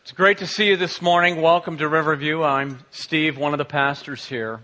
It's great to see you this morning. Welcome to Riverview. I'm Steve, one of the pastors here.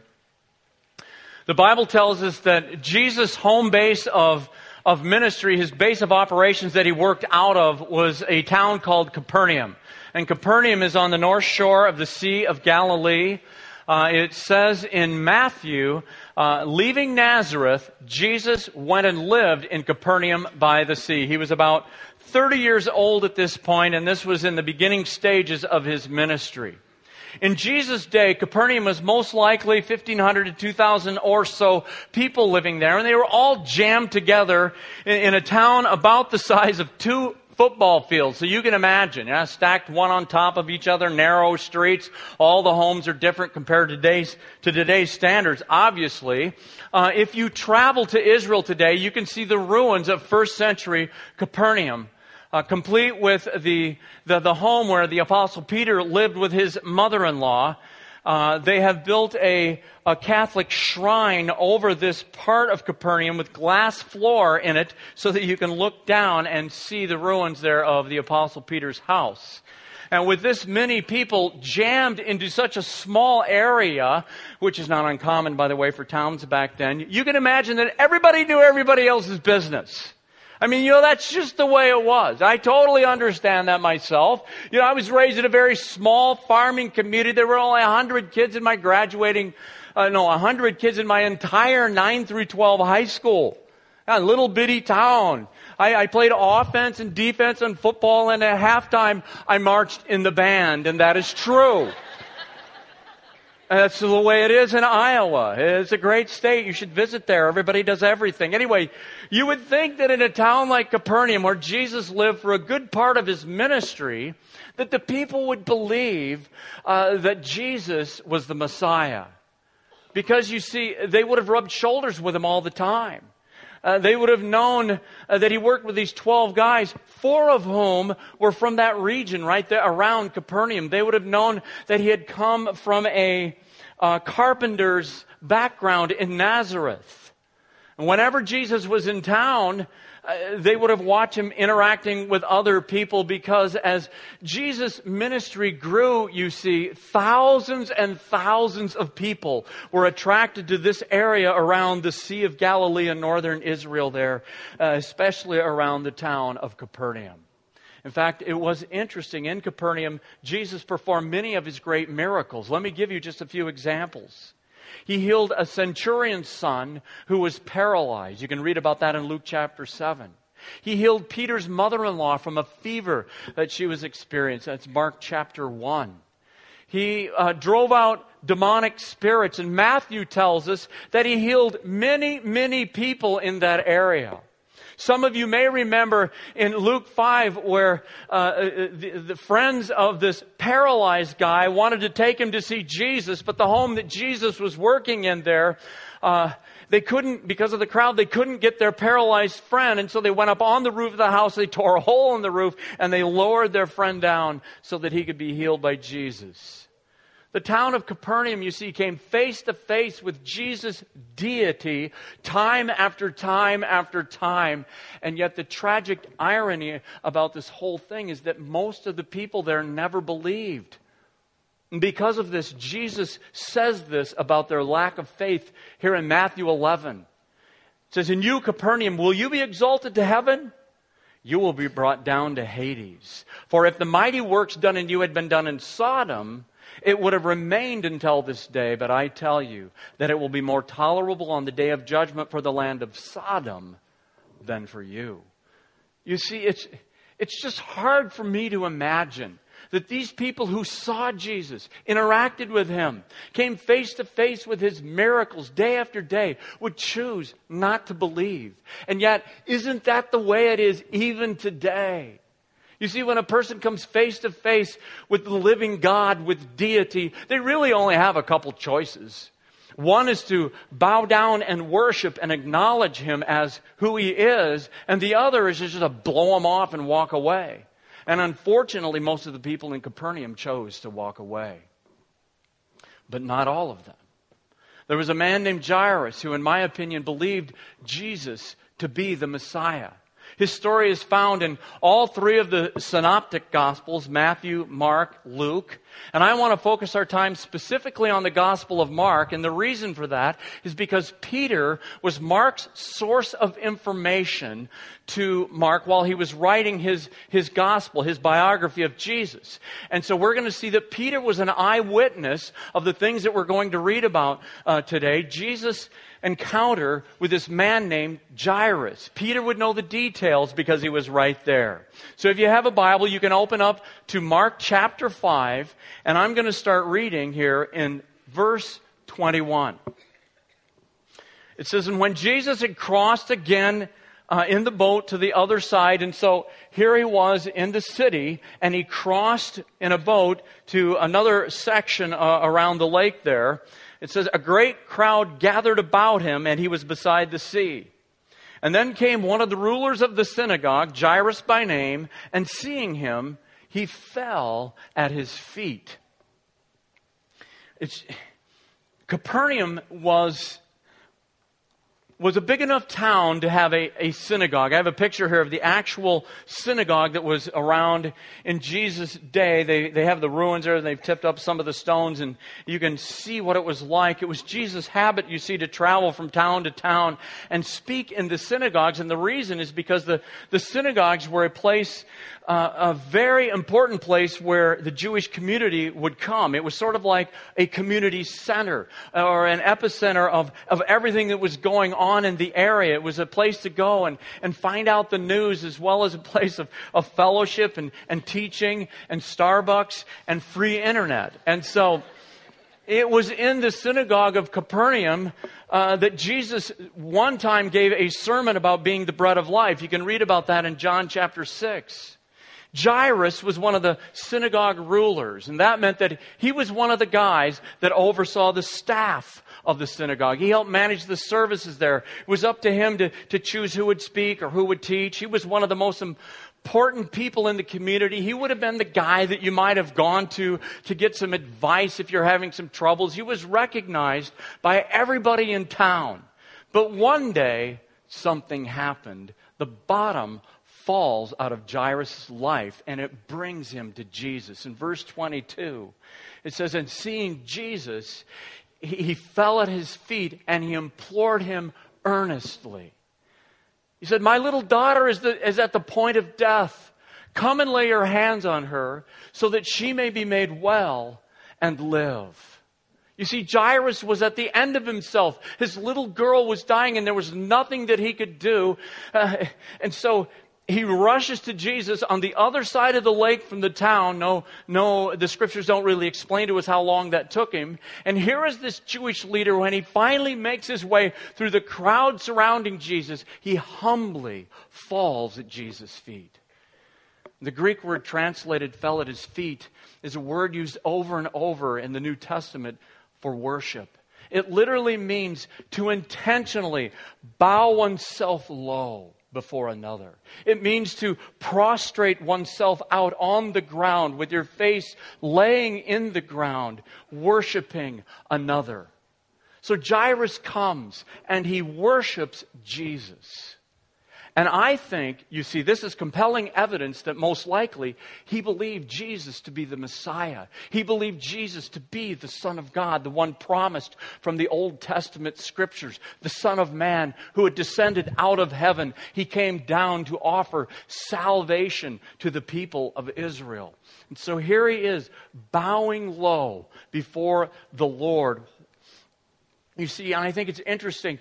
The Bible tells us that Jesus' home base of ministry, his base of operations that he worked out of, was a town called Capernaum. And Capernaum is on the north shore of the Sea of Galilee. It says in Matthew, leaving Nazareth, Jesus went and lived in Capernaum by the sea. He was about 30 years old at this point, and this was in the beginning stages of his ministry. In Jesus' day, Capernaum was most likely 1,500 to 2,000 or so people living there, and they were all jammed together in a town about the size of 2 football fields. So you can imagine, stacked one on top of each other, narrow streets. All the homes are different compared to today's standards, obviously. If you travel to Israel today, you can see the ruins of first century Capernaum. Complete with the home where the Apostle Peter lived with his mother-in-law. They have built a Catholic shrine over this part of Capernaum with glass floor in it so that you can look down and see the ruins there of the Apostle Peter's house. And with this many people jammed into such a small area, which is not uncommon, by the way, for towns back then, you can imagine that everybody knew everybody else's business. I mean, that's just the way it was. I totally understand that myself. I was raised in a very small farming community. There were only 100 kids in my 100 kids in my entire 9 through 12 high school. A little bitty town. I played offense and defense and football, and at halftime, I marched in the band, and that is true. That's the way it is in Iowa. It's a great state. You should visit there. Everybody does everything. Anyway, you would think that in a town like Capernaum, where Jesus lived for a good part of his ministry, that the people would believe that Jesus was the Messiah. Because, you see, they would have rubbed shoulders with him all the time. They would have known that he worked with these 12 guys, 4 of whom were from that region right there around Capernaum. They would have known that he had come from a carpenter's background in Nazareth. And whenever Jesus was in town, they would have watched him interacting with other people, because as Jesus' ministry grew, you see, thousands and thousands of people were attracted to this area around the Sea of Galilee in northern Israel there, especially around the town of Capernaum. In fact, it was interesting. In Capernaum, Jesus performed many of his great miracles. Let me give you just a few examples. He healed a centurion's son who was paralyzed. You can read about that in Luke chapter 7. He healed Peter's mother-in-law from a fever that she was experiencing. That's Mark chapter 1. He drove out demonic spirits, and Matthew tells us that he healed many, many people in that area. Some of you may remember in Luke 5 where the friends of this paralyzed guy wanted to take him to see Jesus, but the home that Jesus was working in there, they couldn't, because of the crowd, they couldn't get their paralyzed friend, and so they went up on the roof of the house, they tore a hole in the roof, and they lowered their friend down so that he could be healed by Jesus. The town of Capernaum, you see, came face to face with Jesus' deity time after time after time. And yet the tragic irony about this whole thing is that most of the people there never believed. And because of this, Jesus says this about their lack of faith here in Matthew 11. It says, "And you, Capernaum, will you be exalted to heaven? You will be brought down to Hades. For if the mighty works done in you had been done in Sodom, it would have remained until this day, but I tell you that it will be more tolerable on the day of judgment for the land of Sodom than for you." You see, it's just hard for me to imagine that these people who saw Jesus, interacted with him, came face to face with his miracles day after day, would choose not to believe. And yet, isn't that the way it is even today? You see, when a person comes face to face with the living God, with deity, they really only have a couple choices. One is to bow down and worship and acknowledge him as who he is, and the other is just to blow him off and walk away. And unfortunately, most of the people in Capernaum chose to walk away. But not all of them. There was a man named Jairus who, in my opinion, believed Jesus to be the Messiah. His story is found in all three of the synoptic Gospels, Matthew, Mark, Luke. And I want to focus our time specifically on the Gospel of Mark. And the reason for that is because Peter was Mark's source of information to Mark while he was writing his gospel, his biography of Jesus. And so we're going to see that Peter was an eyewitness of the things that we're going to read about today. Jesus' encounter with this man named Jairus. Peter would know the details because he was right there. So if you have a Bible, you can open up to Mark chapter 5, and I'm going to start reading here in verse 21. It says, "And when Jesus had crossed again in the boat to the other side," and so here he was in the city, and he crossed in a boat to another section around the lake there. It says, "A great crowd gathered about him, and he was beside the sea. And then came one of the rulers of the synagogue, Jairus by name, and seeing him, he fell at his feet." Capernaum was a big enough town to have a synagogue. I have a picture here of the actual synagogue that was around in Jesus' day. They have the ruins there, and they've tipped up some of the stones, and you can see what it was like. It was Jesus' habit, you see, to travel from town to town and speak in the synagogues. And the reason is because the synagogues were a place, a very important place where the Jewish community would come. It was sort of like a community center or an epicenter of everything that was going on in the area. It was a place to go and find out the news, as well as a place of fellowship and teaching and Starbucks and free internet. And so it was in the synagogue of Capernaum that Jesus one time gave a sermon about being the bread of life. You can read about that in John chapter 6. Jairus was one of the synagogue rulers, and that meant that he was one of the guys that oversaw the staff of the synagogue. He helped manage the services there. It was up to him to choose who would speak or who would teach. He was one of the most important people in the community. He would have been the guy that you might have gone to get some advice if you're having some troubles. He was recognized by everybody in town. But one day, something happened. The bottom falls out of Jairus' life, and it brings him to Jesus. In verse 22, it says, "And seeing Jesus, he fell at his feet, and he implored him earnestly." He said, "My little daughter is at the point of death. Come and lay your hands on her, so that she may be made well and live." You see, Jairus was at the end of himself. His little girl was dying, and there was nothing that he could do. And so he rushes to Jesus on the other side of the lake from the town. No, the scriptures don't really explain to us how long that took him. And here is this Jewish leader, when he finally makes his way through the crowd surrounding Jesus, he humbly falls at Jesus' feet. The Greek word translated "fell at his feet" is a word used over and over in the New Testament for worship. It literally means to intentionally bow oneself low before another. It means to prostrate oneself out on the ground with your face laying in the ground, worshiping another. So Jairus comes and he worships Jesus. And I think, you see, this is compelling evidence that most likely he believed Jesus to be the Messiah. He believed Jesus to be the Son of God, the one promised from the Old Testament scriptures, the Son of Man who had descended out of heaven. He came down to offer salvation to the people of Israel. And so here he is, bowing low before the Lord. You see, and I think it's interesting.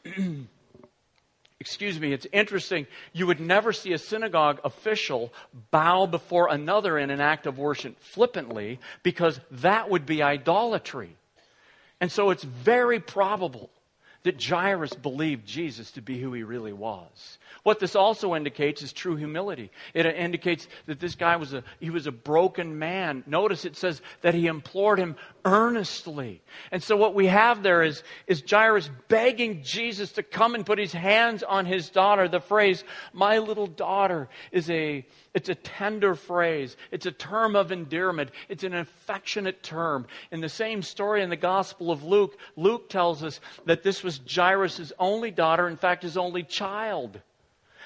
It's interesting, you would never see a synagogue official bow before another in an act of worship flippantly, because that would be idolatry. And so it's very probable that Jairus believed Jesus to be who he really was. What this also indicates is true humility. It indicates that this guy was a broken man. Notice it says that he implored him earnestly. And so what we have there is Jairus begging Jesus to come and put his hands on his daughter. The phrase, "my little daughter," it's a tender phrase. It's a term of endearment. It's an affectionate term. In the same story in the Gospel of Luke, Luke tells us that this was Jairus' only daughter, in fact, his only child.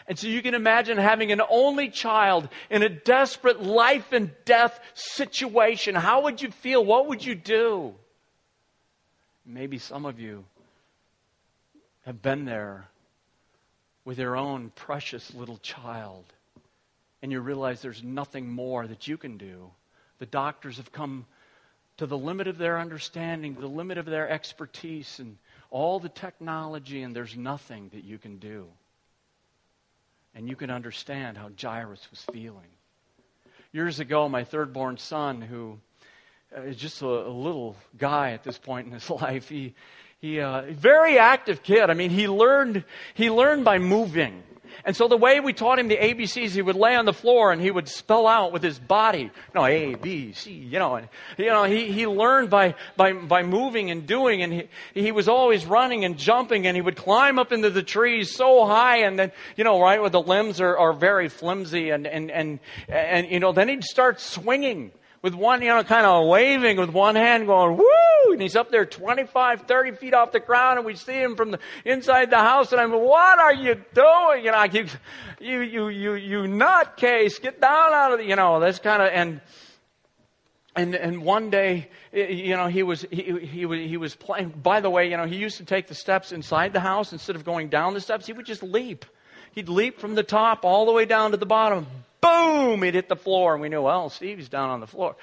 And so you can imagine having an only child in a desperate life and death situation. How would you feel? What would you do? Maybe some of you have been there with your own precious little child, and you realize there's nothing more that you can do. The doctors have come to the limit of their understanding, the limit of their expertise, and all the technology, and there's nothing that you can do. And you can understand how Jairus was feeling. Years ago, my third-born son, who is just a little guy at this point in his life, he very active kid. I mean, he learned by moving. And so the way we taught him the ABCs, he would lay on the floor and he would spell out with his body, A, B, C, and, he learned by moving and doing, and he was always running and jumping, and he would climb up into the trees so high, and then, right where the limbs are very flimsy, and then he'd start swinging with one, kind of waving with one hand going, woo! And he's up there 25, 30 feet off the ground, and we see him from the inside the house, and I'm, what are you doing? You nutcase, get down out of the, this kind of, and one day, he was playing. By the way, he used to take the steps inside the house instead of going down the steps. He would just leap. He'd leap from the top all the way down to the bottom. Boom! He'd hit the floor, and we knew, well, Stevie's down on the floor.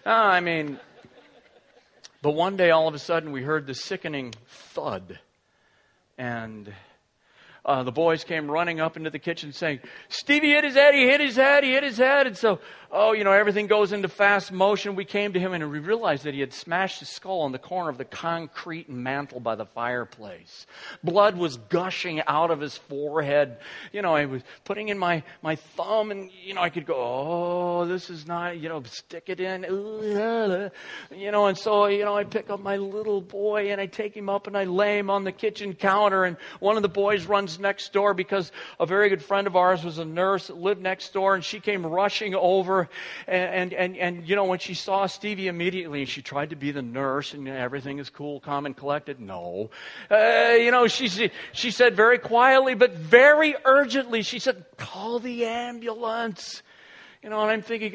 But one day, all of a sudden, we heard the sickening thud, and the boys came running up into the kitchen saying, Stevie hit his head, he hit his head. And so, everything goes into fast motion. We came to him and we realized that he had smashed his skull on the corner of the concrete mantle by the fireplace. Blood was gushing out of his forehead. I was putting in my thumb, and, I could go, oh, this is not, stick it in. And so, I pick up my little boy and I take him up and I lay him on the kitchen counter, and one of the boys runs next door because a very good friend of ours was a nurse that lived next door, and she came rushing over, and when she saw Stevie, immediately she tried to be the nurse, and everything is cool, calm, and collected. No, she said very quietly but very urgently, she said, call the ambulance. And I'm thinking,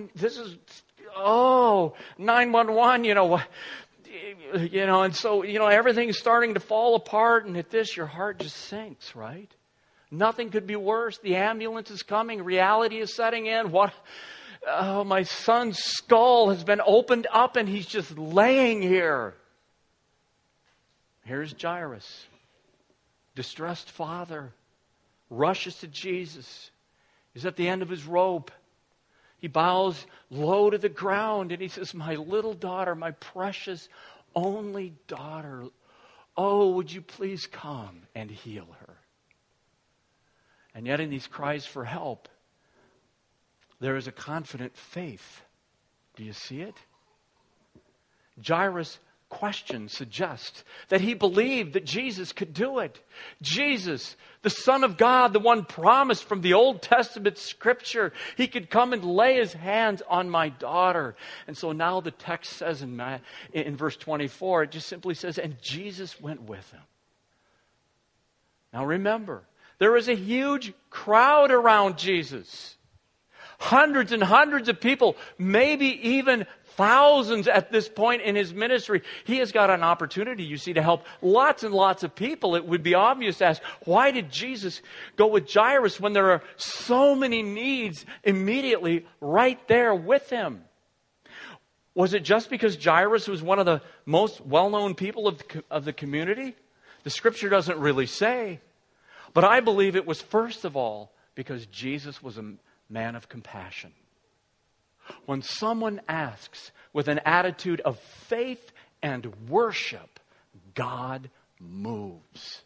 911. And so, everything's starting to fall apart, and at this, your heart just sinks, right? Nothing could be worse. The ambulance is coming. Reality is setting in. My son's skull has been opened up, and he's just laying here. Here's Jairus, distressed father, rushes to Jesus. He's at the end of his rope. He bows low to the ground, and he says, my little daughter, my precious only daughter, would you please come and heal her? And yet in these cries for help, there is a confident faith. Do you see it? Jairus' question suggests that he believed that Jesus could do it. Jesus, the Son of God, the one promised from the Old Testament Scripture, he could come and lay his hands on my daughter. And so now the text says in verse 24, it just simply says, and Jesus went with him. Now remember, there was a huge crowd around Jesus. Hundreds and hundreds of people, maybe even thousands at this point in his ministry. He has got an opportunity, you see, to help lots and lots of people. It would be obvious to ask, why did Jesus go with Jairus when there are so many needs immediately right there with him? Was it just because Jairus was one of the most well-known people of the community? The Scripture doesn't really say. But I believe it was first of all because Jesus was a man of compassion. When someone asks with an attitude of faith and worship, God moves.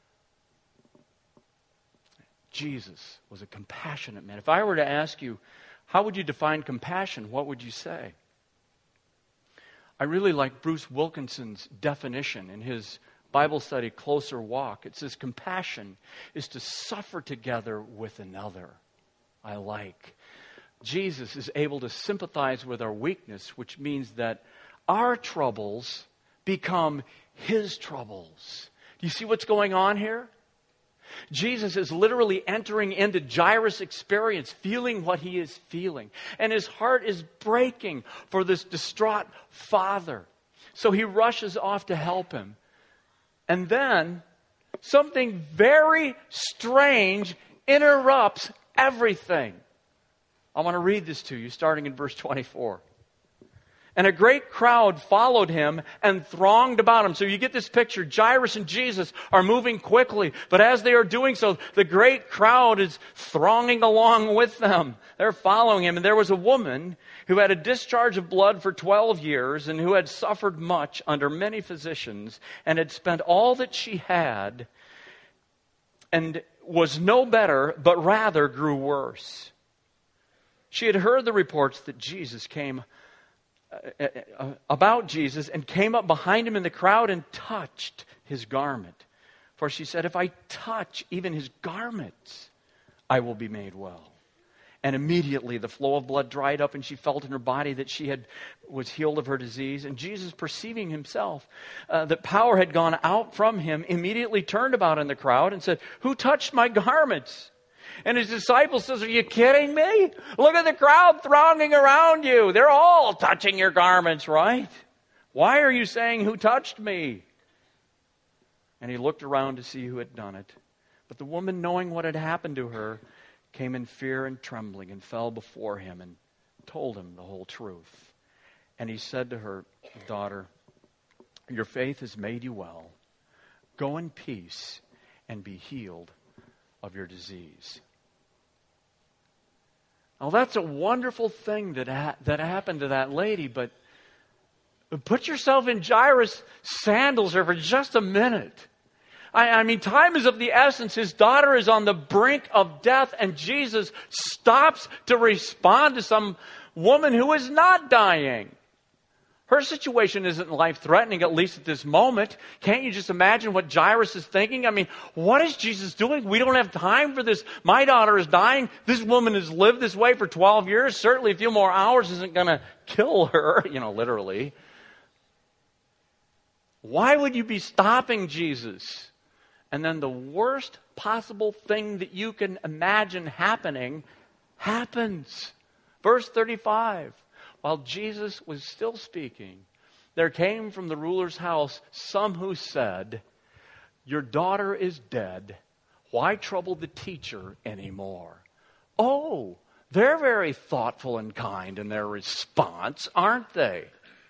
Jesus was a compassionate man. If I were to ask you, how would you define compassion? What would you say? I really like Bruce Wilkinson's definition in his Bible study, Closer Walk. It says, compassion is to suffer together with another. I like. Jesus is able to sympathize with our weakness, which means that our troubles become his troubles. Do you see what's going on here? Jesus is literally entering into Jairus' experience, feeling what he is feeling. And his heart is breaking for this distraught father. So he rushes off to help him. And then something very strange interrupts everything. I want to read this to you, starting in verse 24. And a great crowd followed him and thronged about him. So you get this picture. Jairus and Jesus are moving quickly. But as they are doing so, the great crowd is thronging along with them. They're following him. And there was a woman who had a discharge of blood for 12 years and who had suffered much under many physicians and had spent all that she had and was no better, but rather grew worse. She had heard the reports that Jesus came about Jesus and came up behind him in the crowd and touched his garment. For she said, if I touch even his garments, I will be made well. And immediately the flow of blood dried up and she felt in her body that she was healed of her disease. And Jesus, perceiving himself that power had gone out from him, immediately turned about in the crowd and said, who touched my garments? And his disciples says, are you kidding me? Look at the crowd thronging around you. They're all touching your garments, right? Why are you saying, who touched me? And he looked around to see who had done it. But the woman, knowing what had happened to her, came in fear and trembling and fell before him and told him the whole truth. And he said to her, daughter, your faith has made you well. Go in peace and be healed of your disease. Now that's a wonderful thing that happened to that lady, but put yourself in Jairus' sandals there for just a minute. I mean, time is of the essence. His daughter is on the brink of death, and Jesus stops to respond to some woman who is not dying. Her situation isn't life-threatening, at least at this moment. Can't you just imagine what Jairus is thinking? I mean, what is Jesus doing? We don't have time for this. My daughter is dying. This woman has lived this way for 12 years. Certainly a few more hours isn't going to kill her, literally. Why would you be stopping Jesus? And then the worst possible thing that you can imagine happening happens. Verse 35. While Jesus was still speaking, there came from the ruler's house some who said, your daughter is dead. Why trouble the teacher anymore? Oh, they're very thoughtful and kind in their response, aren't they?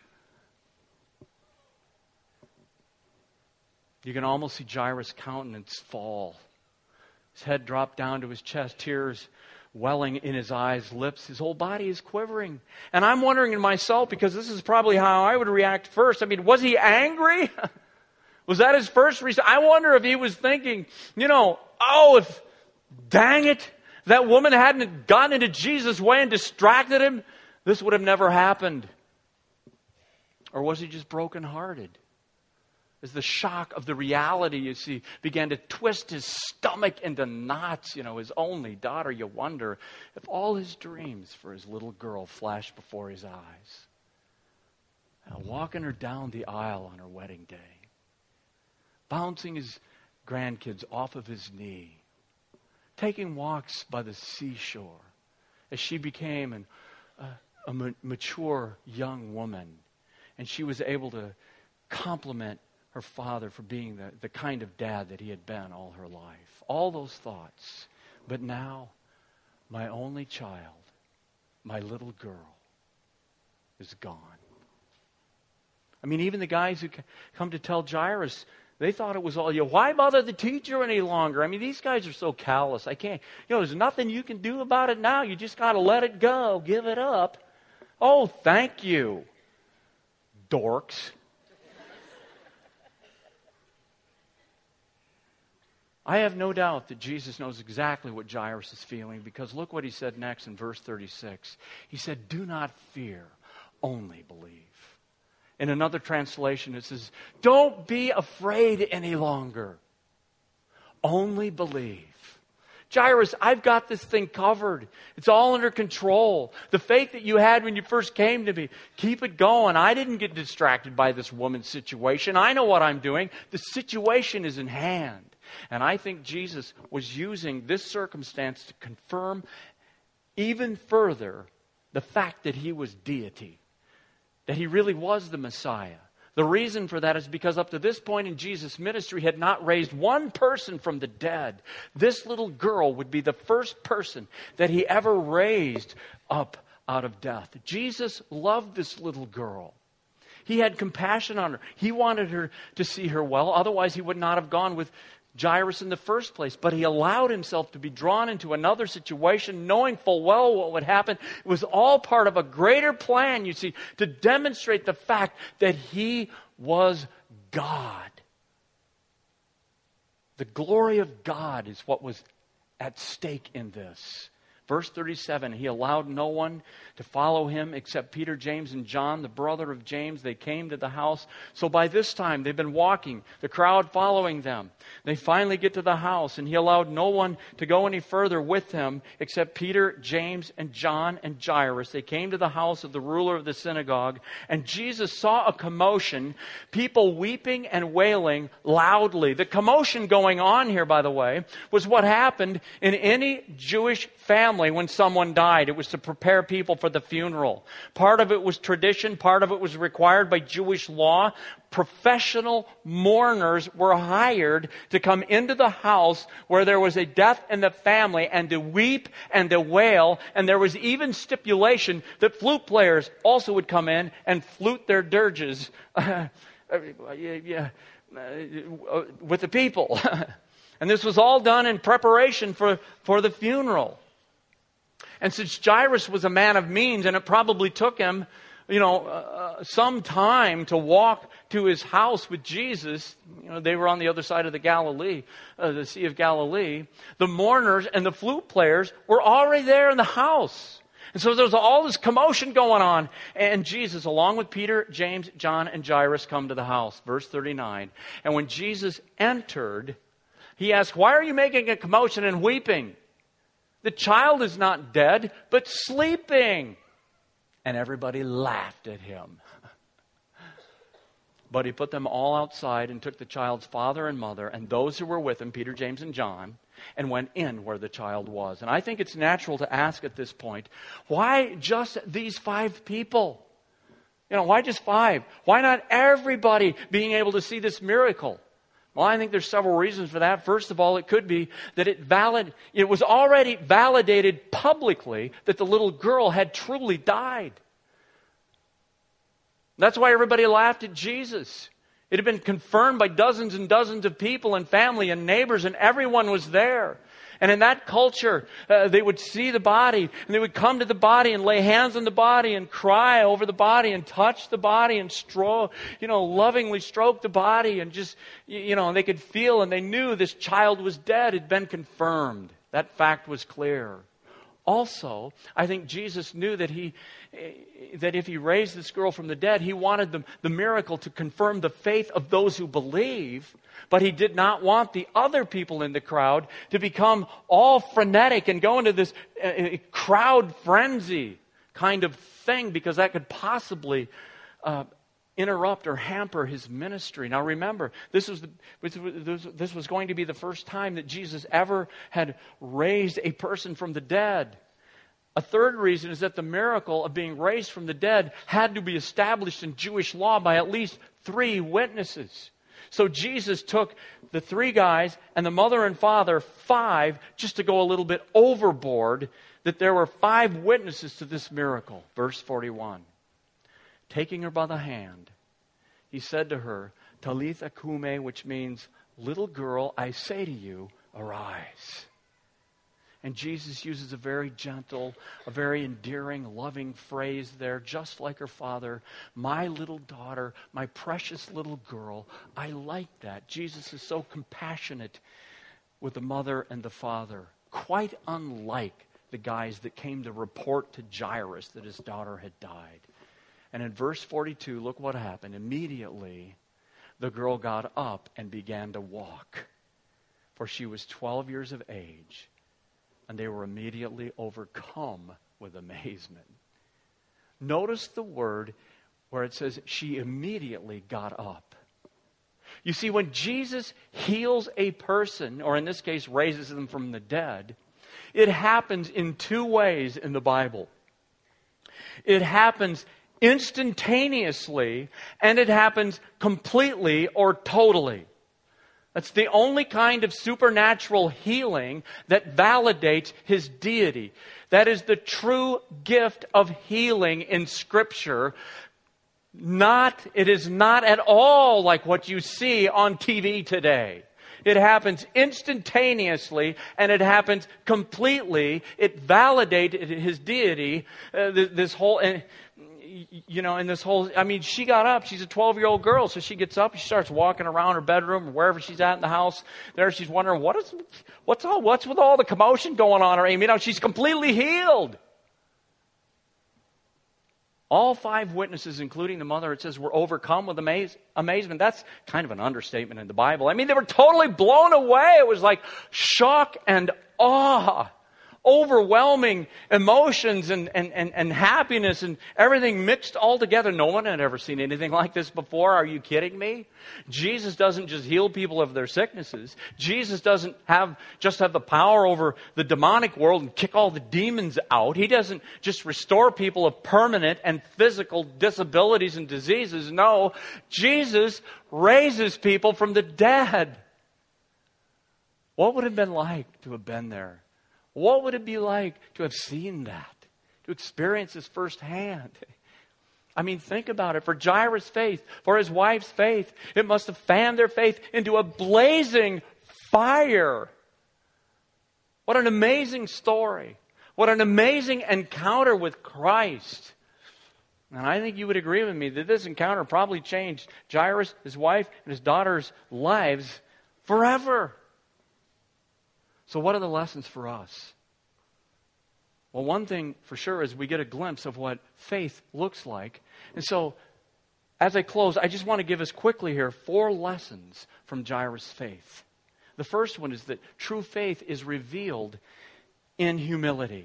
You can almost see Jairus' countenance fall. His head dropped down to his chest, tears welling in his eyes, lips. His whole body is quivering. And I'm wondering in myself, because this is probably how I would react first. I mean, was he angry? Was that his first reason? I wonder if he was thinking, if, dang it, that woman hadn't gotten into Jesus' way and distracted him, this would have never happened. Or was he just brokenhearted? As the shock of the reality, you see, began to twist his stomach into knots, his only daughter, you wonder if all his dreams for his little girl flashed before his eyes. And walking her down the aisle on her wedding day, bouncing his grandkids off of his knee, taking walks by the seashore, as she became a mature young woman, and she was able to compliment her father for being the kind of dad that he had been all her life. All those thoughts. But now, my only child, my little girl, is gone. I mean, even the guys who come to tell Jairus, they thought it was all, why bother the teacher any longer? I mean, these guys are so callous. I can't, there's nothing you can do about it now. You just got to let it go. Give it up. Oh, thank you, dorks. I have no doubt that Jesus knows exactly what Jairus is feeling, because look what he said next in verse 36. He said, do not fear, only believe. In another translation it says, don't be afraid any longer. Only believe. Jairus, I've got this thing covered. It's all under control. The faith that you had when you first came to me, keep it going. I didn't get distracted by this woman's situation. I know what I'm doing. The situation is in hand. And I think Jesus was using this circumstance to confirm even further the fact that he was deity, that he really was the Messiah. The reason for that is because up to this point in Jesus' ministry, he had not raised one person from the dead. This little girl would be the first person that he ever raised up out of death. Jesus loved this little girl. He had compassion on her. He wanted her to see her well. Otherwise, he would not have gone with Jairus in the first place. But he allowed himself to be drawn into another situation, knowing full well what would happen. It was all part of a greater plan, you see, to demonstrate the fact that he was God. The glory of God is what was at stake in this. Verse 37, he allowed no one to follow him except Peter, James, and John, the brother of James. They came to the house. So by this time, they've been walking, the crowd following them. They finally get to the house, and he allowed no one to go any further with him except Peter, James, and John, and Jairus. They came to the house of the ruler of the synagogue, and Jesus saw a commotion, people weeping and wailing loudly. The commotion going on here, by the way, was what happened in any Jewish family when someone died. It was to prepare people for the funeral. Part of it was tradition, part of it was required by Jewish law. Professional mourners were hired to come into the house where there was a death in the family and to weep and to wail. And there was even stipulation that flute players also would come in and flute their dirges with the people. And this was all done in preparation for the funeral. And since Jairus was a man of means, and it probably took him, some time to walk to his house with Jesus. They were on the other side of the Sea of Galilee. The mourners and the flute players were already there in the house. And so there was all this commotion going on. And Jesus, along with Peter, James, John, and Jairus, come to the house. Verse 39. And when Jesus entered, he asked, "Why are you making a commotion and weeping? The child is not dead, but sleeping." And everybody laughed at him. But he put them all outside and took the child's father and mother and those who were with him, Peter, James, and John, and went in where the child was. And I think it's natural to ask at this point, why just these 5 people? Why just 5? Why not everybody being able to see this miracle? Well, I think there's several reasons for that. First of all, it could be that it was already validated publicly that the little girl had truly died. That's why everybody laughed at Jesus. It had been confirmed by dozens and dozens of people and family and neighbors, and everyone was there. And in that culture, they would see the body, and they would come to the body and lay hands on the body and cry over the body and touch the body and lovingly stroke the body, and just, they could feel and they knew this child was dead. It had been confirmed. That fact was clear. Also, I think Jesus knew that if he raised this girl from the dead, he wanted the miracle to confirm the faith of those who believe, but he did not want the other people in the crowd to become all frenetic and go into this crowd frenzy kind of thing, because that could possibly interrupt or hamper his ministry. Now remember, this was going to be the first time that Jesus ever had raised a person from the dead. A third reason is that the miracle of being raised from the dead had to be established in Jewish law by at least 3 witnesses. So Jesus took the 3 guys and the mother and father, 5, just to go a little bit overboard, that there were 5 witnesses to this miracle. Verse 41. Taking her by the hand, he said to her, "Talitha kume," which means, "Little girl, I say to you, arise." And Jesus uses a very gentle, a very endearing, loving phrase there, just like her father. "My little daughter, my precious little girl." I like that. Jesus is so compassionate with the mother and the father, quite unlike the guys that came to report to Jairus that his daughter had died. And in verse 42, look what happened. Immediately, the girl got up and began to walk, for she was 12 years of age, and they were immediately overcome with amazement. Notice the word where it says she immediately got up. You see, when Jesus heals a person, or in this case, raises them from the dead, it happens in two ways in the Bible. It happens instantaneously, and it happens completely or totally. That's the only kind of supernatural healing that validates His deity. That is the true gift of healing in Scripture. It is not at all like what you see on TV today. It happens instantaneously, and it happens completely. It validated His deity. She got up. She's a 12-year-old girl, so she gets up. She starts walking around her bedroom or wherever she's at in the house. There, she's wondering what's with all the commotion going on. Or she's completely healed. All 5 witnesses, including the mother, it says, were overcome with amazement. That's kind of an understatement in the Bible. They were totally blown away. It was like shock and awe. Overwhelming emotions and happiness and everything mixed all together. No one had ever seen anything like this before. Are you kidding me? Jesus doesn't just heal people of their sicknesses. Jesus doesn't just have the power over the demonic world and kick all the demons out. He doesn't just restore people of permanent and physical disabilities and diseases. No, Jesus raises people from the dead. What would it have been like to have been there? What would it be like to have seen that? To experience this firsthand? Think about it. For Jairus' faith, for his wife's faith, it must have fanned their faith into a blazing fire. What an amazing story. What an amazing encounter with Christ. And I think you would agree with me that this encounter probably changed Jairus, his wife, and his daughter's lives forever. So what are the lessons for us? Well, one thing for sure is we get a glimpse of what faith looks like. And so, as I close, I just want to give us quickly here 4 lessons from Jairus' faith. The first one is that true faith is revealed in humility.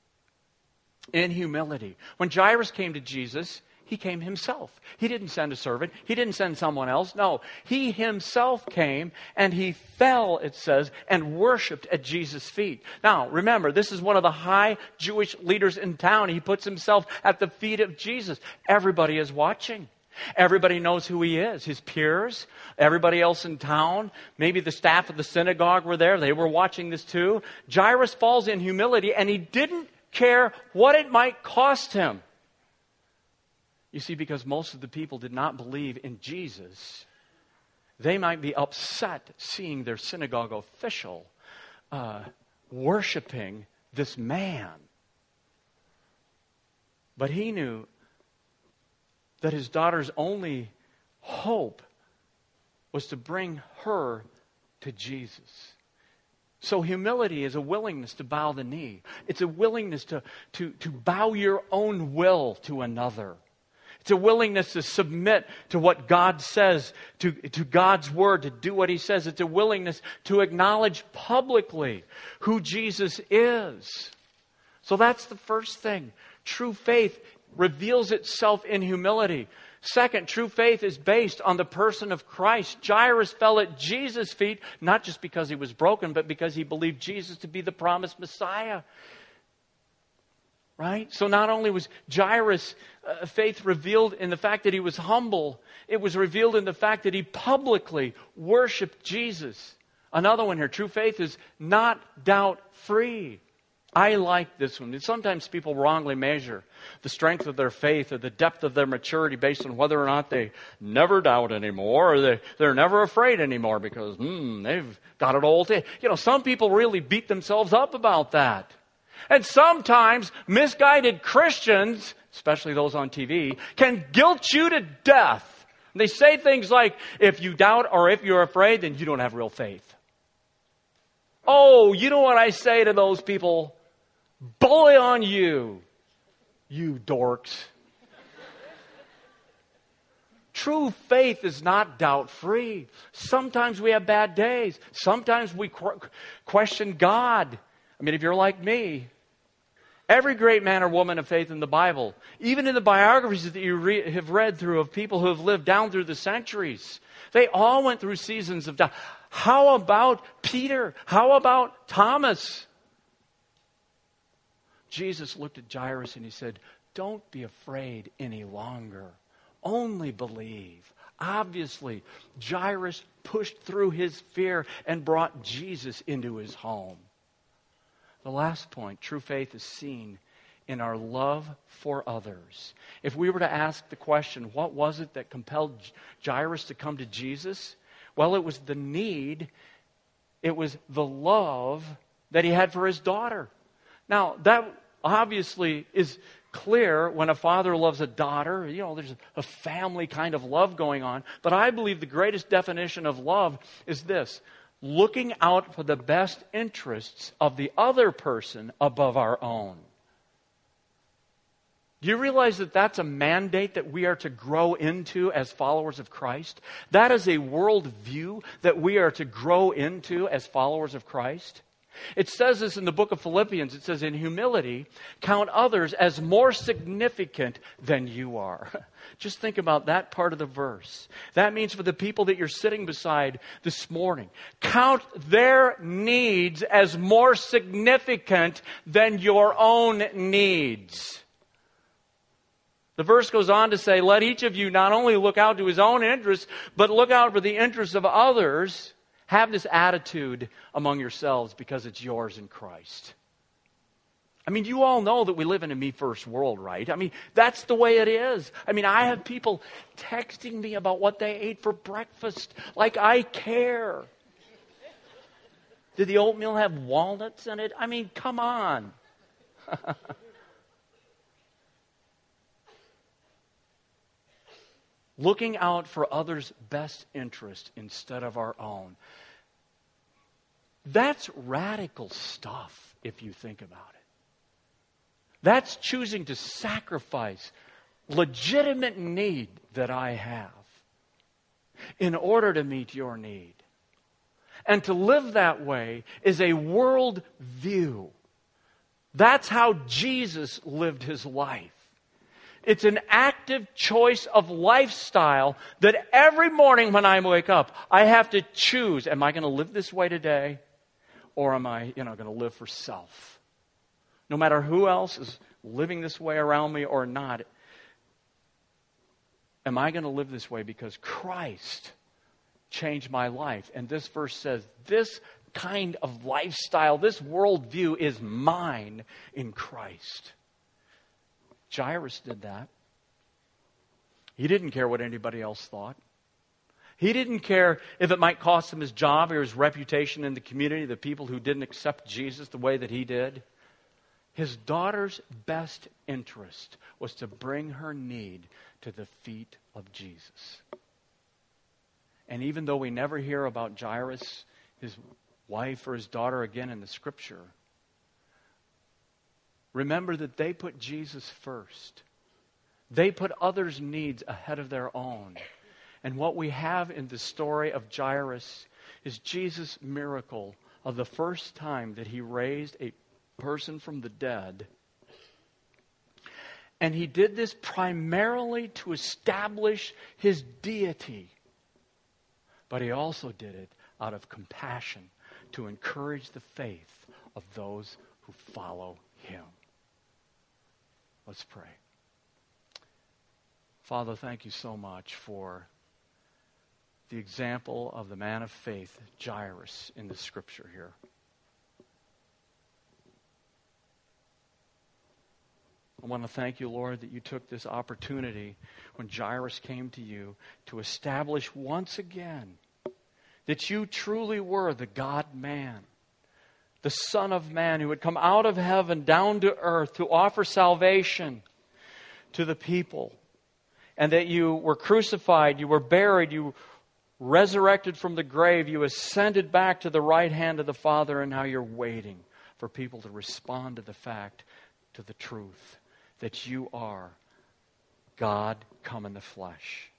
In humility. When Jairus came to Jesus, he came himself. He didn't send a servant. He didn't send someone else. No, he himself came and he fell, it says, and worshiped at Jesus' feet. Now, remember, this is one of the high Jewish leaders in town. He puts himself at the feet of Jesus. Everybody is watching. Everybody knows who he is. His peers, everybody else in town, maybe the staff of the synagogue were there. They were watching this too. Jairus falls in humility and he didn't care what it might cost him. You see, because most of the people did not believe in Jesus, they might be upset seeing their synagogue official worshiping this man. But he knew that his daughter's only hope was to bring her to Jesus. So humility is a willingness to bow the knee. It's a willingness to bow your own will to another. It's a willingness to submit to what God says, to God's word, to do what He says. It's a willingness to acknowledge publicly who Jesus is. So that's the first thing. True faith reveals itself in humility. Second, true faith is based on the person of Christ. Jairus fell at Jesus' feet, not just because he was broken, but because he believed Jesus to be the promised Messiah. Right? So not only was Jairus' faith revealed in the fact that he was humble, it was revealed in the fact that he publicly worshiped Jesus. Another one here, true faith is not doubt-free. I like this one. Sometimes people wrongly measure the strength of their faith or the depth of their maturity based on whether or not they never doubt anymore or they're never afraid anymore because they've got it all. Some people really beat themselves up about that. And sometimes misguided Christians, especially those on TV, can guilt you to death. And they say things like, if you doubt or if you're afraid, then you don't have real faith. Oh, you know what I say to those people? Bully on you, you dorks. True faith is not doubt-free. Sometimes we have bad days. Sometimes we question God. If you're like me, Every great man or woman of faith in the Bible, even in the biographies that you have read through of people who have lived down through the centuries, they all went through seasons of doubt. How about Peter? How about Thomas? Jesus looked at Jairus and he said, don't be afraid any longer. Only believe. Obviously, Jairus pushed through his fear and brought Jesus into his home. The last point, true faith is seen in our love for others. If we were to ask the question, what was it that compelled Jairus to come to Jesus? Well, it was the need, it was the love that he had for his daughter. Now, that obviously is clear when a father loves a daughter. You know, there's a family kind of love going on. But I believe the greatest definition of love is this: looking out for the best interests of the other person above our own. Do you realize that that's a mandate that we are to grow into as followers of Christ? That is a worldview that we are to grow into as followers of Christ. It says this in the book of Philippians. It says, in humility, count others as more significant than you are. Just think about that part of the verse. That means for the people that you're sitting beside this morning, count their needs as more significant than your own needs. The verse goes on to say, let each of you not only look out to his own interests, but look out for the interests of others. Have this attitude among yourselves because it's yours in Christ. I mean, you all know that we live in a me first world, right? I mean, that's the way it is. I mean, I have people texting me about what they ate for breakfast, like I care. Did the oatmeal have walnuts in it? I mean, come on. Looking out for others' best interest instead of our own. That's radical stuff, if you think about it. That's choosing to sacrifice legitimate need that I have in order to meet your need. And to live that way is a world view. That's how Jesus lived his life. It's an active choice of lifestyle that every morning when I wake up, I have to choose, am I going to live this way today? Or am I, going to live for self? No matter who else is living this way around me or not, am I going to live this way because Christ changed my life? And this verse says, this kind of lifestyle, this worldview is mine in Christ. Jairus did that. He didn't care what anybody else thought. He didn't care if it might cost him his job or his reputation in the community, the people who didn't accept Jesus the way that he did. His daughter's best interest was to bring her need to the feet of Jesus. And even though we never hear about Jairus, his wife or his daughter again in the Scripture, remember that they put Jesus first. They put others' needs ahead of their own. And what we have in the story of Jairus is Jesus' miracle of the first time that he raised a person from the dead. And he did this primarily to establish his deity. But he also did it out of compassion to encourage the faith of those who follow him. Let's pray. Father, thank you so much for the example of the man of faith, Jairus, in the Scripture here. I want to thank you, Lord, that you took this opportunity when Jairus came to you to establish once again that you truly were the God-man, the Son of Man who had come out of heaven down to earth to offer salvation to the people, and that you were crucified, you were buried, you resurrected from the grave, you ascended back to the right hand of the Father, and now you're waiting for people to respond to the fact, to the truth, that you are God come in the flesh.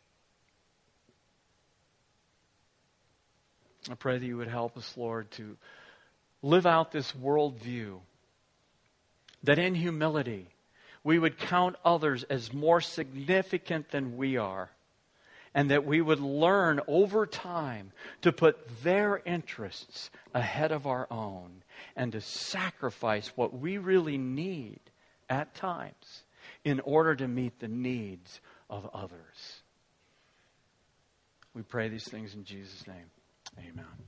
I pray that you would help us, Lord, to live out this worldview that in humility we would count others as more significant than we are, and that we would learn over time to put their interests ahead of our own and to sacrifice what we really need at times in order to meet the needs of others. We pray these things in Jesus' name. Amen.